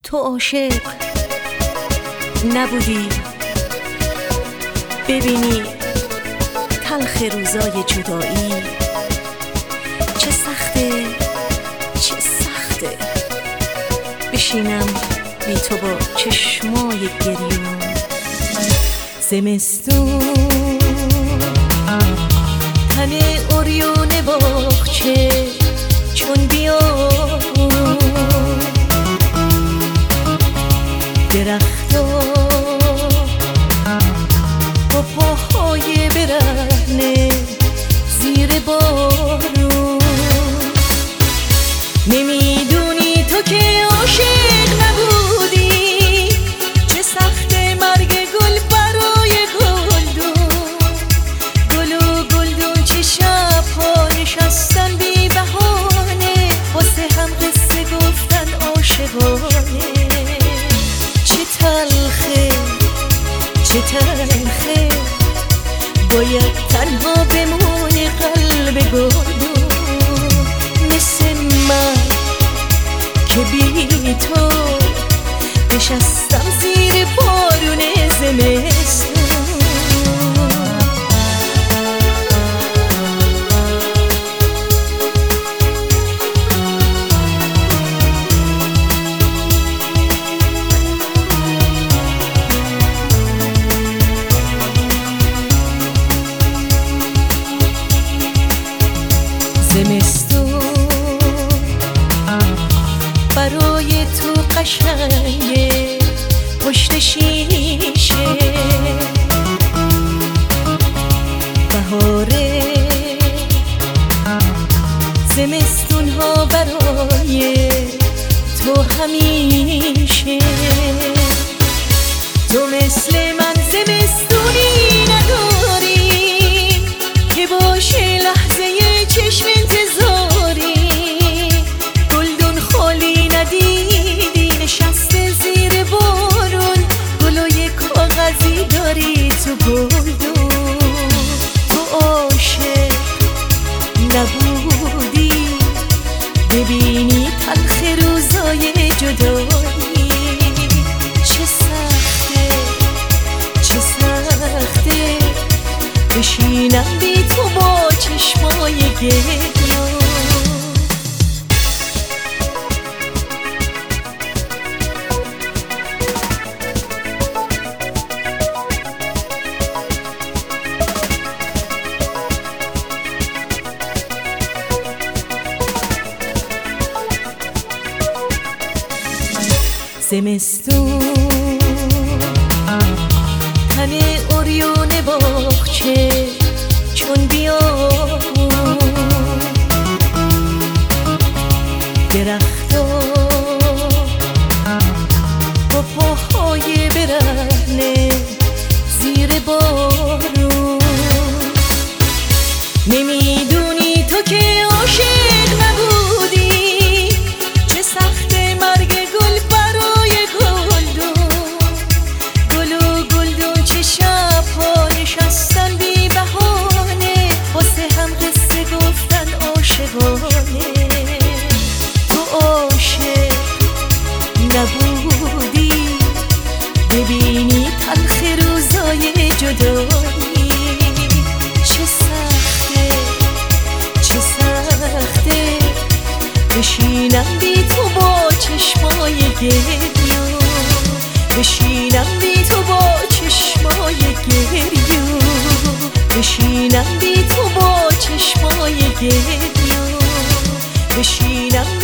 تو عاشق نبودی ببینی تلخ روزای جدایی چه سخته بشینم بی تو با چشمای گریون. زمستون تن اوریون باغچه چون بیاد درختا با پاهای برهنه زیر بارون. نمیدونی تو که عاشق نبودی چه سخت مرگ گل برای گلدون چه شب‌ها نشستن بی بهانه واسه هم قصه گفتن عاشقانه. چه تلخه باید تنها بمونه قلب گلدون مثل من که بی تو نشستم زیر بارون زمستون. زمستون برای تو قشنگه پشت شیشه، بهاره زمستون ها برای تو همیشه. تو مثل من زمستونی نداری که باشه لحظه چشم انتظاری. گلدون خالی ندیدی نشسته زیر بارون گلای کاغذی داری تو گلدون. تو عاشق نبودی ببینی تلخ روزای جدایی چه سخته بشینم بی تو با چشمای گریون. زمستون تن اوریون باغچه چون بیاد درختا با پاهای برهنه زیر بارون. نمیدونی تو که عاشق نبودی چه سخت مرگ گل برای گلدون چه شب‌ها نشستن بی بهانه واسه هم قصه گفتن عاشقانه. تو عاشق نبودی ببینی تلخ روزای جدایی چه سخته بشینم بی تو با چشمای گریون. بشینم بی تو با چشمای گریون. بشینم بی تو با چشمای گریون. بشینم